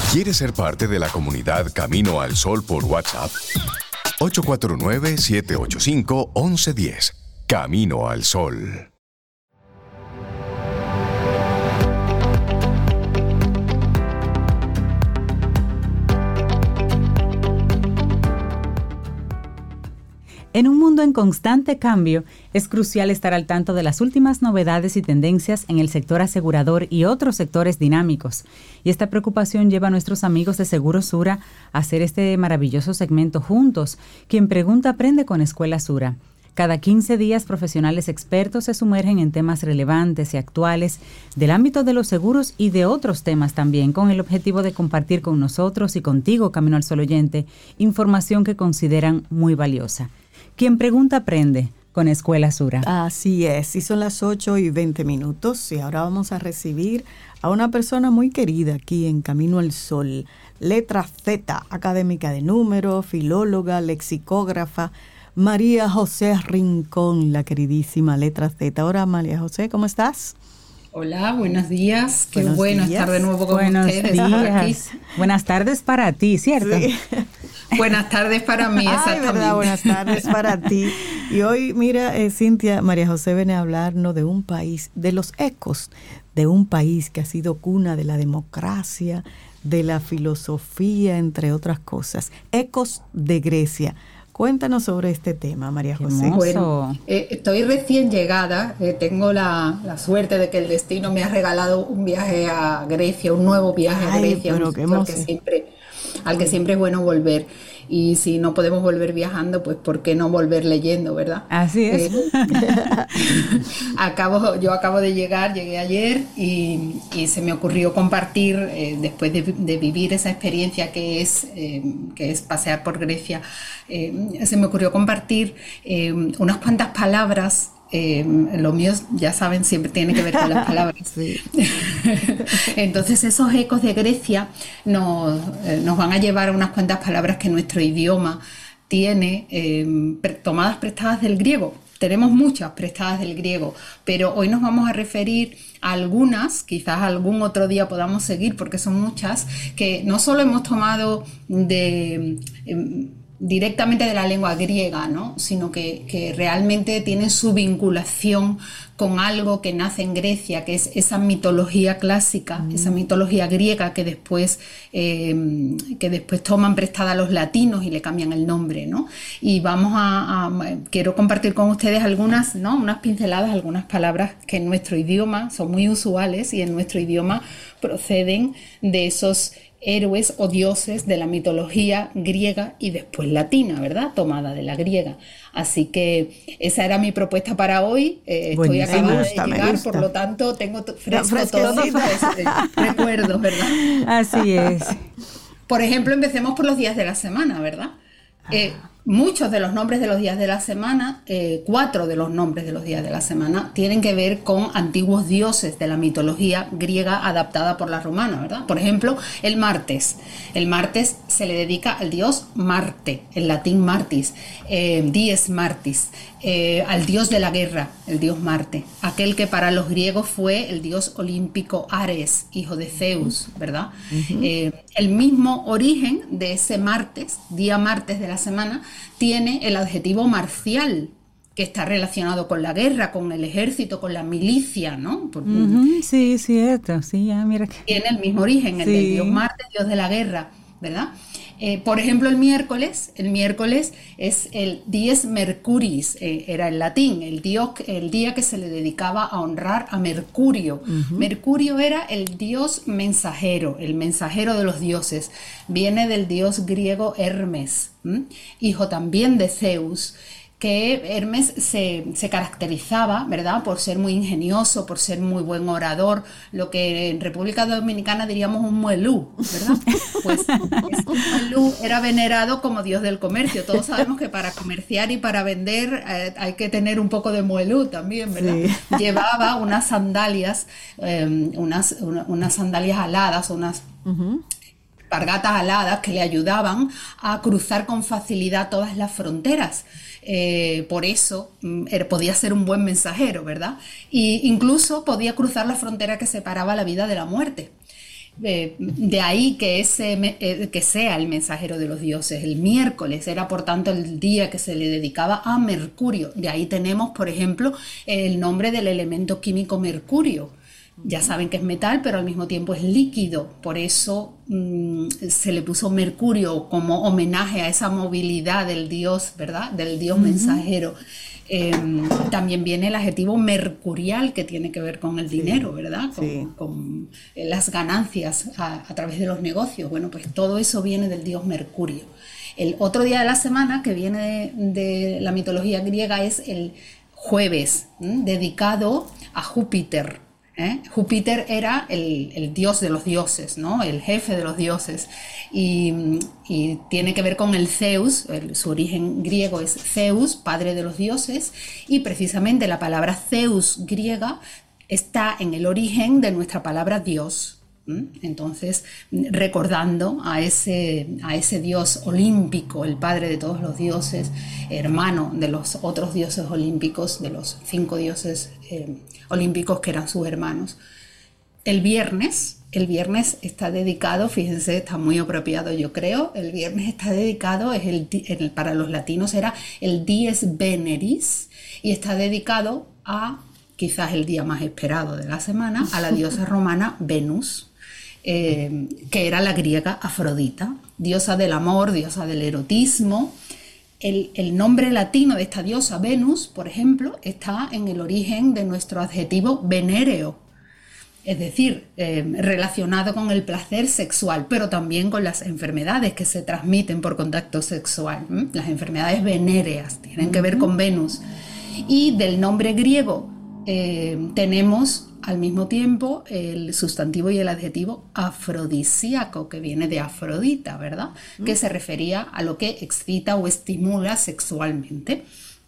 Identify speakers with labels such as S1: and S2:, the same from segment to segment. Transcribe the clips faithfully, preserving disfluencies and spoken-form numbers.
S1: ¿Quieres ser parte de la comunidad Camino al Sol por WhatsApp? ocho cuatro nueve, siete ocho cinco, uno uno uno cero. Camino al Sol.
S2: En un mundo en constante cambio, es crucial estar al tanto de las últimas novedades y tendencias en el sector asegurador y otros sectores dinámicos. Y esta preocupación lleva a nuestros amigos de Seguro Sura a hacer este maravilloso segmento juntos. Quien pregunta aprende con Escuela Sura. Cada quince días, profesionales expertos se sumergen en temas relevantes y actuales del ámbito de los seguros y de otros temas también, con el objetivo de compartir con nosotros y contigo, Camino al Sol oyente, información que consideran muy valiosa. Quien pregunta aprende con Escuela Sura.
S3: Así es, y son las ocho y veinte minutos y ahora vamos a recibir a una persona muy querida aquí en Camino al Sol, letra Z, académica de números, filóloga, lexicógrafa, María José Rincón, la queridísima letra Z. Ahora, María José, ¿cómo estás?
S4: Hola, buenos días. Qué
S3: buenos
S4: bueno
S3: días.
S4: estar de nuevo con
S2: buenos
S4: ustedes.
S2: Días. Buenas tardes para ti, ¿cierto?
S3: Sí.
S4: Buenas tardes para mí, exactamente.
S3: Ay, verdad, buenas tardes para ti. Y hoy, mira, eh, Cintia, María José viene a hablarnos de un país, de los ecos de un país que ha sido cuna de la democracia, de la filosofía, entre otras cosas. Ecos de Grecia. Cuéntanos sobre este tema, María José.
S4: Bueno, eh, estoy recién llegada, eh, tengo la, la suerte de que el destino me ha regalado un viaje a Grecia, un nuevo viaje
S3: Ay,
S4: a Grecia,
S3: pero
S4: un
S3: qué
S4: sitio al que
S3: emoción.
S4: siempre, al que siempre es bueno volver. Y si no podemos volver viajando, pues ¿por qué no volver leyendo, verdad?
S2: Así es.
S4: Eh, acabo, yo acabo de llegar, llegué ayer y, y se me ocurrió compartir, eh, después de, de vivir esa experiencia que es, eh, que es pasear por Grecia, eh, se me ocurrió compartir eh, unas cuantas palabras. Eh, lo mío, ya saben, siempre tiene que ver con las palabras.
S3: Sí.
S4: Entonces esos ecos de Grecia nos, eh, nos van a llevar a unas cuantas palabras que nuestro idioma tiene eh, pre- tomadas prestadas del griego. Tenemos muchas prestadas del griego, pero hoy nos vamos a referir a algunas, quizás algún otro día podamos seguir porque son muchas, que no solo hemos tomado de... Eh, directamente de la lengua griega, ¿no? Sino que, que realmente tienen su vinculación con algo que nace en Grecia, que es esa mitología clásica, mm. esa mitología griega que después, eh, que después toman prestada a los latinos y le cambian el nombre, ¿no? Y vamos a, a quiero compartir con ustedes algunas, ¿no? Unas pinceladas, algunas palabras que en nuestro idioma son muy usuales y en nuestro idioma proceden de esos héroes o dioses de la mitología griega y después latina, ¿verdad? Tomada de la griega. Así que esa era mi propuesta para hoy. Eh, estoy acabada de llegar, por lo tanto tengo t- fresco todo esos recuerdos, ¿verdad?
S2: Así es.
S4: Por ejemplo, empecemos por los días de la semana, ¿verdad? Eh, muchos de los nombres de los días de la semana, eh, cuatro de los nombres de los días de la semana, tienen que ver con antiguos dioses de la mitología griega adaptada por la romana, ¿verdad? Por ejemplo, el martes. El martes se le dedica al dios Marte, en latín Martis, eh, dies Martis, eh, al dios de la guerra, el dios Marte, aquel que para los griegos fue el dios olímpico Ares, hijo de Zeus, ¿verdad? Uh-huh. Eh, el mismo origen de ese martes, día martes de la semana, tiene el adjetivo marcial, que está relacionado con la guerra, con el ejército, con la milicia, ¿no? Porque
S2: uh-huh, sí, cierto, sí, ya mira que...
S4: tiene el mismo origen, el sí. del dios Marte, dios de la guerra, ¿verdad? Eh, por ejemplo, el miércoles, el miércoles es el dies Mercuris, eh, era el latín, el, dios, el día que se le dedicaba a honrar a Mercurio. Uh-huh. Mercurio era el dios mensajero, el mensajero de los dioses. Viene del dios griego Hermes, ¿m? hijo también de Zeus, que Hermes se, se caracterizaba, ¿verdad?, por ser muy ingenioso, por ser muy buen orador, lo que en República Dominicana diríamos un muelú, ¿verdad? Pues este muelú era venerado como dios del comercio. Todos sabemos que para comerciar y para vender eh, hay que tener un poco de muelú también, ¿verdad? Sí. Llevaba unas sandalias, eh, unas, una, unas sandalias aladas, unas... Uh-huh. Alpargatas aladas que le ayudaban a cruzar con facilidad todas las fronteras. Eh, por eso eh, podía ser un buen mensajero, ¿verdad? E incluso podía cruzar la frontera que separaba la vida de la muerte. Eh, de ahí que, ese, eh, que sea el mensajero de los dioses. El miércoles era por tanto el día que se le dedicaba a Mercurio. De ahí tenemos, por ejemplo, el nombre del elemento químico mercurio. Ya saben que es metal, pero al mismo tiempo es líquido. Por eso mmm, se le puso Mercurio como homenaje a esa movilidad del dios, ¿verdad? Del dios uh-huh. mensajero. Eh, también viene el adjetivo mercurial, que tiene que ver con el sí, dinero, ¿verdad? Con, sí. con las ganancias a, a través de los negocios. Bueno, pues todo eso viene del dios Mercurio. El otro día de la semana que viene de, de la mitología griega es el jueves, ¿m? dedicado a Júpiter. ¿Eh? Júpiter era el, el dios de los dioses, ¿no? El jefe de los dioses, y, y tiene que ver con el Zeus. El, su origen griego es Zeus, padre de los dioses, y precisamente la palabra Zeus griega está en el origen de nuestra palabra Dios. Entonces, recordando a ese, a ese dios olímpico, el padre de todos los dioses, hermano de los otros dioses olímpicos, de los cinco dioses eh, olímpicos que eran sus hermanos. El viernes, el viernes está dedicado, fíjense, está muy apropiado yo creo, el viernes está dedicado, es el, el, para los latinos era el Dies Veneris, y está dedicado a, quizás el día más esperado de la semana, a la diosa romana Venus. Eh, que era la griega Afrodita, diosa del amor, diosa del erotismo. El, el nombre latino de esta diosa, Venus, por ejemplo, está en el origen de nuestro adjetivo venéreo, es decir, eh, relacionado con el placer sexual, pero también con las enfermedades que se transmiten por contacto sexual. ¿Mm? Las enfermedades venéreas tienen que ver con Venus. Y del nombre griego eh, tenemos al mismo tiempo el sustantivo y el adjetivo afrodisíaco, que viene de Afrodita, ¿verdad? Mm. Que se refería a lo que excita o estimula sexualmente.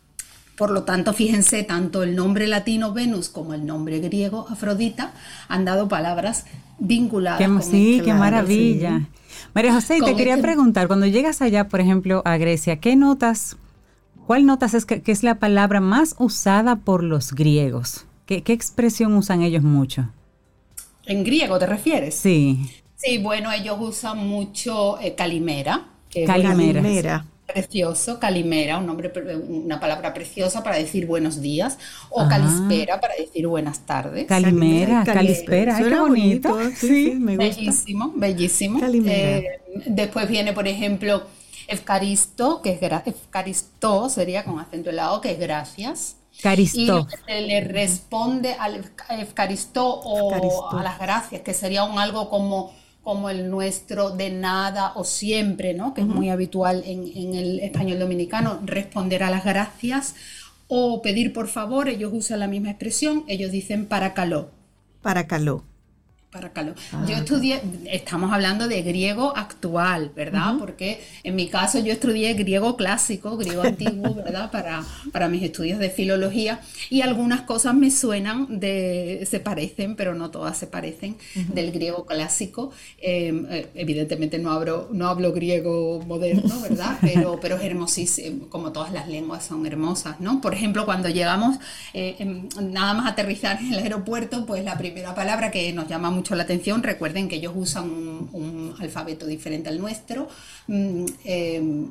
S4: Por lo tanto, fíjense, tanto el nombre latino Venus como el nombre griego Afrodita han dado palabras vinculadas.
S2: Qué,
S4: con
S2: sí,
S4: este
S2: qué maravilla. Sí. María José, te quería este... preguntar, cuando llegas allá, por ejemplo, a Grecia, ¿qué notas, cuál notas es que, que es la palabra más usada por los griegos? ¿Qué, ¿Qué expresión usan ellos mucho?
S4: ¿En griego te refieres?
S2: Sí.
S4: Sí, bueno, ellos usan mucho eh, calimera. Que
S2: calimera.
S4: calimera. Precioso, calimera, un nombre, una palabra preciosa para decir buenos días, o ah. calispera para decir buenas tardes.
S2: Calimera, calispera, ay, qué bonito.
S3: bonito. Sí, sí, me gusta.
S4: Bellísimo, bellísimo.
S3: Calimera.
S4: Eh, después viene, por ejemplo, Evcaristo, que es gra- Evcaristo, sería con acento en la O, que es gracias.
S2: Caristo.
S4: Y lo que se le responde al Evcaristo o
S3: Evcaristo.
S4: a las gracias, que sería un algo como, como el nuestro de nada o siempre, ¿no? Que uh-huh. es muy habitual en, en el español dominicano, responder a las gracias o pedir por favor. Ellos usan la misma expresión, ellos dicen paracaló.
S3: Paracaló.
S4: Paracaló. Ah, yo estudié, estamos hablando de griego actual, ¿verdad? Uh-huh. Porque en mi caso yo estudié griego clásico, griego antiguo, ¿verdad? Para, para mis estudios de filología, y algunas cosas me suenan, de, se parecen, pero no todas se parecen, uh-huh. del griego clásico. Eh, evidentemente no hablo, no hablo griego moderno, ¿verdad? Pero, pero es hermosísimo, como todas las lenguas son hermosas, ¿no? Por ejemplo, cuando llegamos, eh, en, nada más aterrizar en el aeropuerto, pues la primera palabra que nos llama mucho la atención, recuerden que ellos usan un, un alfabeto diferente al nuestro. Mm, eh,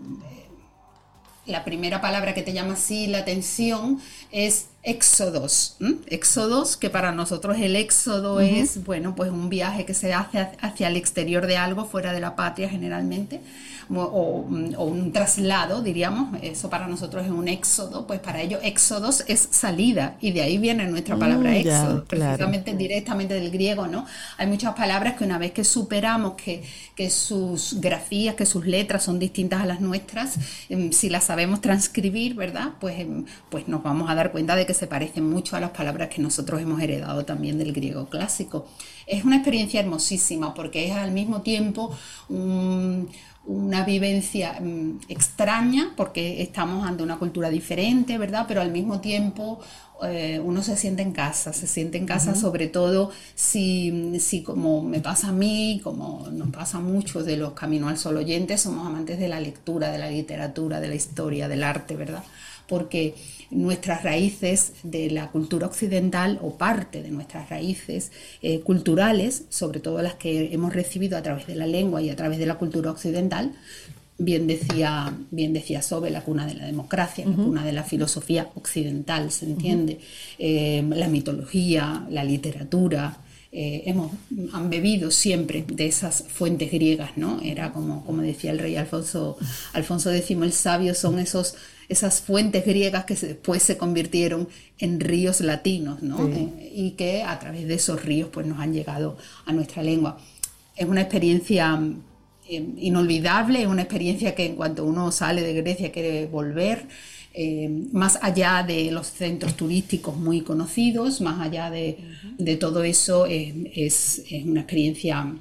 S4: la primera palabra que te llama así la atención es éxodos. ¿Mm? Éxodos, que para nosotros el éxodo uh-huh. es, bueno, pues un viaje que se hace hacia el exterior de algo, fuera de la patria generalmente, o, o, o un traslado, diríamos. Eso para nosotros es un éxodo, pues para ellos éxodos es salida, y de ahí viene nuestra palabra mm, éxodo, ya, precisamente claro. directamente del griego, ¿no? Hay muchas palabras que una vez que superamos que, que sus grafías, que sus letras son distintas a las nuestras, eh, si las sabemos transcribir, ¿verdad? Pues, eh, pues nos vamos a dar cuenta de que se parecen mucho a las palabras que nosotros hemos heredado también del griego clásico. Es una experiencia hermosísima porque es al mismo tiempo un, una vivencia um, extraña, porque estamos ante una cultura diferente, ¿verdad? Pero al mismo tiempo eh, uno se siente en casa, se siente en casa uh-huh. sobre todo si, si como me pasa a mí, como nos pasa a muchos de los Camino al Sol oyentes, somos amantes de la lectura, de la literatura, de la historia, del arte, ¿verdad? porque nuestras raíces de la cultura occidental o parte de nuestras raíces eh, culturales, sobre todo las que hemos recibido a través de la lengua y a través de la cultura occidental, bien decía, bien decía Sobe, la cuna de la democracia, uh-huh. la cuna de la filosofía occidental, ¿se entiende? Uh-huh. eh, la mitología, la literatura, eh, hemos, han bebido siempre de esas fuentes griegas, ¿no? Era como, como decía el rey Alfonso, Alfonso X el Sabio, son esos, esas fuentes griegas que después se convirtieron en ríos latinos, ¿no? Sí. Eh, y que a través de esos ríos pues, nos han llegado a nuestra lengua. Es una experiencia inolvidable, es una experiencia que en cuanto uno sale de Grecia quiere volver, eh, más allá de los centros turísticos muy conocidos, más allá de, de todo eso, eh, es, es una experiencia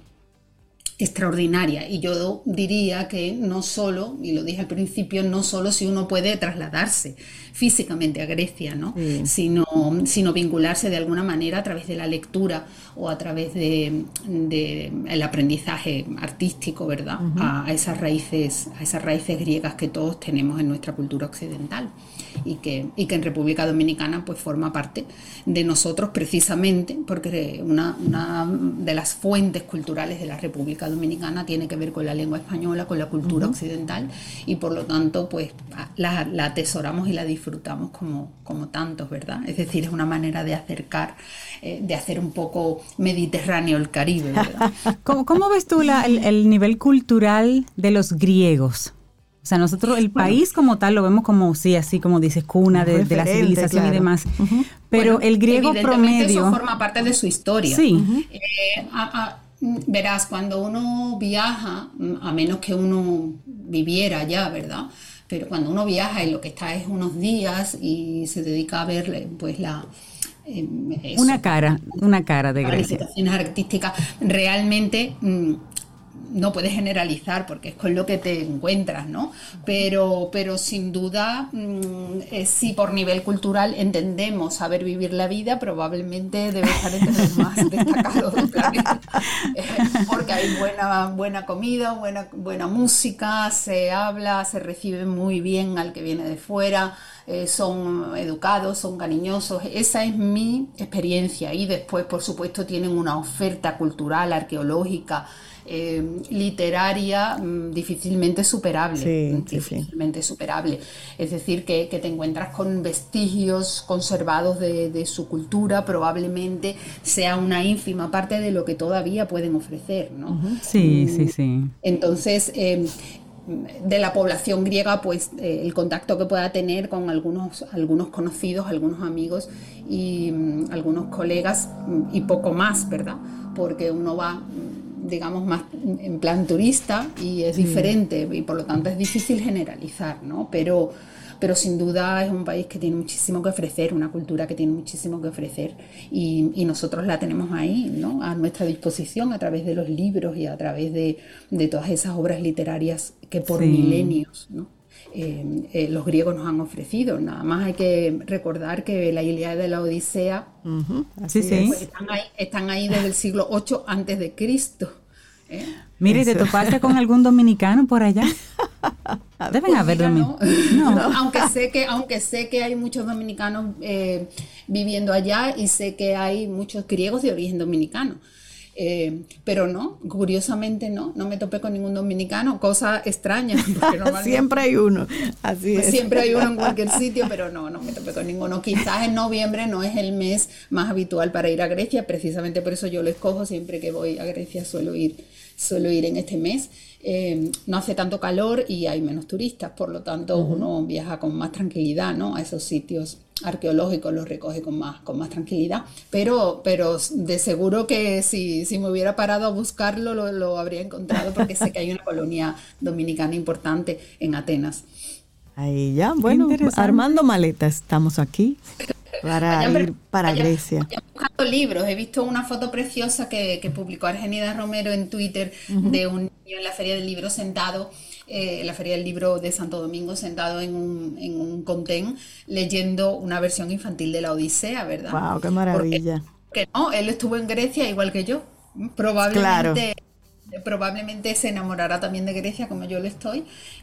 S4: extraordinaria. Y yo diría que no solo, y lo dije al principio, no solo si uno puede trasladarse físicamente a Grecia, ¿no? Sí. sino, sino vincularse de alguna manera a través de la lectura o a través de, de el aprendizaje artístico, ¿verdad? Uh-huh. a, a esas raíces, a esas raíces griegas que todos tenemos en nuestra cultura occidental y que, y que en República Dominicana pues forma parte de nosotros precisamente porque una, una de las fuentes culturales de la República Dominicana tiene que ver con la lengua española, con la cultura uh-huh. occidental, y por lo tanto pues la, la atesoramos y la disfrutamos como, como tantos, ¿verdad? Es decir, es una manera de acercar, eh, de hacer un poco mediterráneo el Caribe, ¿verdad?
S2: ¿Cómo, cómo ves tú la, el, el nivel cultural de los griegos? O sea, nosotros el bueno, país como tal lo vemos como, sí, así como dices, cuna de, de la civilización, claro, y demás. Uh-huh. Pero bueno, el griego promedio...
S4: eso forma parte de su historia.
S2: Sí.
S4: Uh-huh. eh, a, a, verás, cuando uno viaja, a menos que uno viviera allá, ¿verdad? Pero cuando uno viaja y lo que está es unos días y se dedica a ver pues la... Eh, eso,
S2: una cara, una cara de Grecia.
S4: Manifestaciones artísticas, realmente... Mmm, no puedes generalizar porque es con lo que te encuentras, ¿no? Pero, pero sin duda, mmm, eh, si por nivel cultural entendemos saber vivir la vida, probablemente debe estar entre los más destacados del planeta. Eh, porque hay buena, buena comida, buena, buena música, se habla, se recibe muy bien al que viene de fuera, eh, son educados, son cariñosos. Esa es mi experiencia. Y después, por supuesto, tienen una oferta cultural, arqueológica, Eh, literaria mmm, difícilmente superable,
S3: sí,
S4: difícilmente
S3: sí, sí.
S4: superable. Es decir, que, que te encuentras con vestigios conservados de, de su cultura, probablemente sea una ínfima parte de lo que todavía pueden ofrecer, ¿no?
S2: Uh-huh. Sí, mm, sí, sí.
S4: Entonces, eh, de la población griega, pues eh, el contacto que pueda tener con algunos, algunos conocidos, algunos amigos y mm, algunos colegas mm, y poco más, ¿verdad? Porque uno va... digamos, más en plan turista y es sí. diferente y por lo tanto es difícil generalizar, ¿no? Pero, pero sin duda es un país que tiene muchísimo que ofrecer, una cultura que tiene muchísimo que ofrecer y, y nosotros la tenemos ahí, ¿no? A nuestra disposición a través de los libros y a través de, de todas esas obras literarias que por sí. milenios, ¿no? Eh, eh, los griegos nos han ofrecido. Nada más hay que recordar que la Ilíada y la Odisea
S2: uh-huh. sí, sí.
S4: Pues, están, ahí, están ahí desde el siglo ocho antes de Cristo. ¿eh?
S2: Mire, ¿te topaste con algún dominicano por allá? Deben
S4: pues
S2: haber
S4: dominicanos.
S2: No.
S4: No. Aunque sé que, aunque sé que hay muchos dominicanos eh, viviendo allá y sé que hay muchos griegos de origen dominicano. Eh, pero no, curiosamente no, no me topé con ningún dominicano, cosa extraña. Porque
S3: siempre hay uno, así
S4: pues
S3: es.
S4: Siempre hay uno en cualquier sitio, pero no, no me topé con ninguno. Quizás en noviembre no es el mes más habitual para ir a Grecia, precisamente por eso yo lo escojo, siempre que voy a Grecia suelo ir, suelo ir en este mes. Eh, no hace tanto calor y hay menos turistas, por lo tanto uh-huh. uno viaja con más tranquilidad, ¿no? A esos sitios arqueológicos los recoge con más, con más tranquilidad, pero, pero de seguro que si, si me hubiera parado a buscarlo lo, lo habría encontrado porque sé que hay una colonia dominicana importante en Atenas.
S3: Ahí ya, bueno, armando maletas, estamos aquí para vayan, ir para
S4: vayan,
S3: Grecia.
S4: Vayan buscando libros, he visto una foto preciosa que, que publicó Argenida Romero en Twitter uh-huh. de un niño en la Feria del Libro sentado, eh, la Feria del Libro de Santo Domingo, sentado en un, en un contén leyendo una versión infantil de la Odisea, ¿verdad?
S3: ¡Wow, qué maravilla!
S4: Porque, porque no, él estuvo en Grecia igual que yo, probablemente...
S3: Claro.
S4: probablemente se enamorará también de Grecia como yo lo estoy,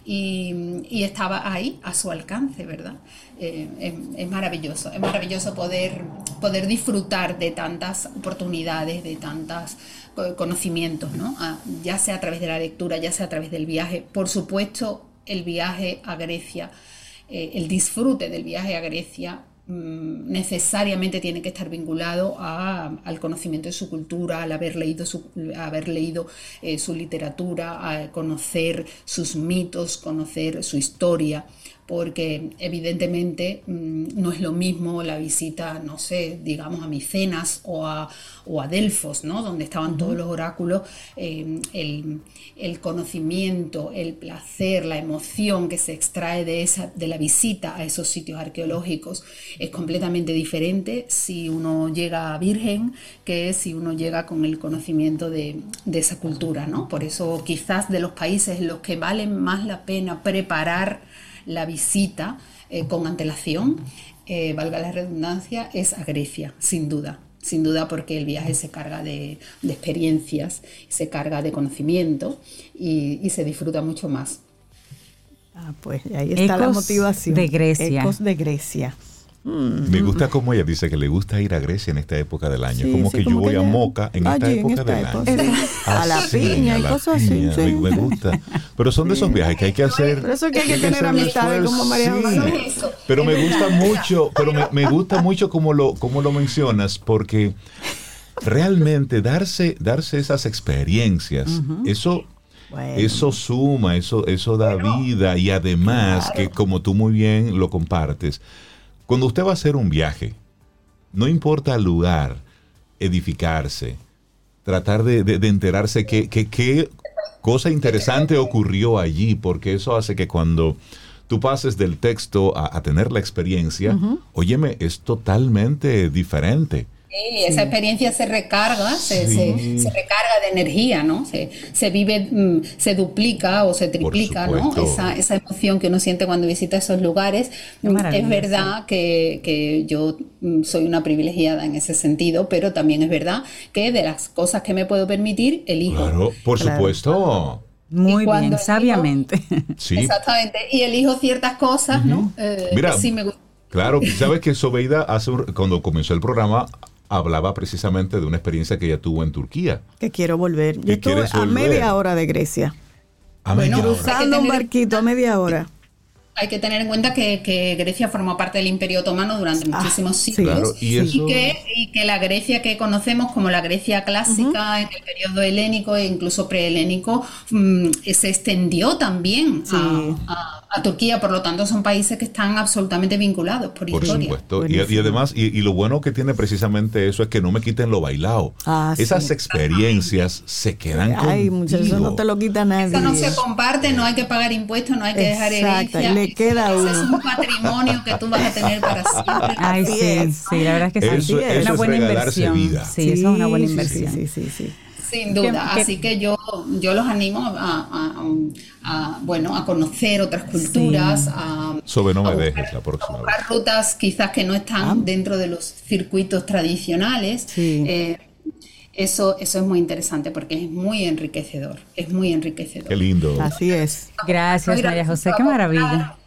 S4: y, y estaba ahí a su alcance, ¿verdad? Eh, es, es maravilloso, es maravilloso poder, poder disfrutar de tantas oportunidades, de tantos conocimientos, ¿no? Ah, ya sea a través de la lectura, ya sea a través del viaje. Por supuesto, el viaje a Grecia, eh, el disfrute del viaje a Grecia, necesariamente tiene que estar vinculado a, al conocimiento de su cultura, al haber leído su, haber leído eh, su literatura, a conocer sus mitos, conocer su historia, porque evidentemente mmm, no es lo mismo la visita, no sé, digamos a Micenas o a, o a Delfos, ¿no? Donde estaban uh-huh. todos los oráculos, eh, el, el conocimiento, el placer, la emoción que se extrae de, esa, de la visita a esos sitios arqueológicos es completamente diferente si uno llega virgen que si uno llega con el conocimiento de, de esa cultura, ¿no? Por eso quizás de los países en los que vale más la pena preparar la visita eh, con antelación, eh, valga la redundancia, es a Grecia, sin duda. Sin duda, porque el viaje se carga de, de experiencias, se carga de conocimiento y, y se disfruta mucho más.
S3: Ah, pues ahí está Ecos la motivación.
S2: De Grecia.
S3: Ecos de Grecia.
S5: Mm. Me gusta como ella dice que le gusta ir a Grecia en esta época del año. Sí, como sí, que como yo que voy a Moca en esta época en esta del época, año. Sí.
S3: A, a la sí, piña y cosas así. Sí.
S5: Me, me gusta. Pero son de esos viajes que hay que hacer.
S3: Por eso que hay que, que tener amistades como María José.
S5: Sí. Pero me gusta mucho, pero me, me gusta mucho como lo, como lo mencionas, porque realmente darse, darse esas experiencias, uh-huh. eso, bueno. eso suma, eso, eso da bueno, vida y además claro. que como tú muy bien lo compartes, cuando usted va a hacer un viaje, no importa el lugar, edificarse, tratar de, de, de enterarse qué que, que cosa interesante ocurrió allí, porque eso hace que cuando tú pases del texto a, a tener la experiencia, uh-huh. óyeme, es totalmente diferente.
S4: Sí, esa experiencia se recarga, se, sí. se, se recarga de energía, ¿no? Se, se vive, se duplica o se triplica, ¿no? Esa, esa emoción que uno siente cuando visita esos lugares. Es verdad que, que yo soy una privilegiada en ese sentido, pero también es verdad que de las cosas que me puedo permitir, elijo.
S5: Claro, por claro. supuesto.
S2: Muy bien, elijo, sabiamente.
S4: Sí. Exactamente. Y elijo ciertas cosas, uh-huh. ¿no? Eh,
S5: Mira,
S4: que sí me gusta.
S5: Claro, sabes que Sobeida hace, cuando comenzó el programa hablaba precisamente de una experiencia que ella tuvo en Turquía.
S3: Que quiero volver. Yo estuve a media hora de Grecia.
S5: A bueno, media
S3: cruzando
S4: hora.
S3: un barquito a media hora.
S4: Hay que tener en cuenta que, que Grecia formó parte del Imperio Otomano durante ah, muchísimos siglos.
S5: Claro, y, eso...
S4: y, que, y que la Grecia que conocemos como la Grecia clásica uh-huh. en el periodo helénico e incluso prehelénico mmm, se extendió también sí. a, a, a Turquía. Por lo tanto, son países que están absolutamente vinculados por, por historia.
S5: Por supuesto. Y, y además, y, y lo bueno que tiene precisamente eso es que no me quiten lo bailado. Ah, Esas sí. experiencias se quedan contigo.
S3: Ay, muchachos, eso no te lo quita nadie.
S4: Eso no se comparte, no hay que pagar impuestos, no hay que dejar herencia.
S3: Le queda uno.
S4: Ese es un patrimonio que tú vas a tener para siempre.
S2: Ay, sí, sí, la verdad es que sí.
S5: Eso,
S2: es
S5: eso
S2: una buena
S5: es
S2: inversión.
S5: Vida.
S2: Sí, sí, eso es una buena inversión.
S3: Sí, sí, sí, sí.
S4: Sin duda, ¿Qué, así que yo, yo los animo a, a, a, a, bueno, a conocer otras culturas, sí. a,
S5: Sobre no me
S4: a buscar,
S5: dejes la próxima
S4: a buscar vez. rutas quizás que no están ah. dentro de los circuitos tradicionales.
S3: Sí.
S4: Eh, Eso, eso es muy interesante porque es muy enriquecedor, es muy enriquecedor.
S5: Qué lindo.
S3: Así es.
S2: Gracias, María José, qué maravilla.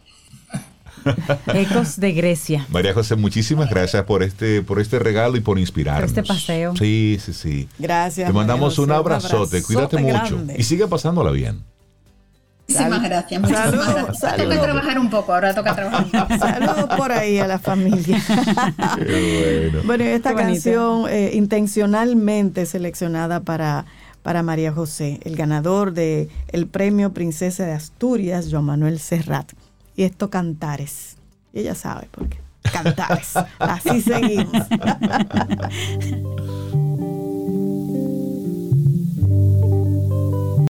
S2: Ecos de Grecia.
S5: María José, muchísimas gracias por este, por este regalo y por inspirarnos.
S2: Por este paseo.
S5: Sí, sí, sí.
S3: Gracias.
S5: Te mandamos
S3: José,
S5: un abrazote,
S3: un abrazote
S5: cuídate mucho
S3: grande.
S5: y sigue pasándola bien.
S4: Muchísimas gracias. Muchísimas
S3: Salud,
S4: gracias.
S3: salud.
S4: Toca trabajar un poco, ahora toca trabajar un poco.
S3: Saludos por ahí a la familia.
S5: Qué bueno.
S3: Bueno, esta
S2: Qué
S3: canción eh, intencionalmente seleccionada para, para María José, el ganador de el premio Princesa de Asturias, Joan Manuel Serrat. Y esto, Cantares. Y ella sabe por qué. Cantares. Así seguimos.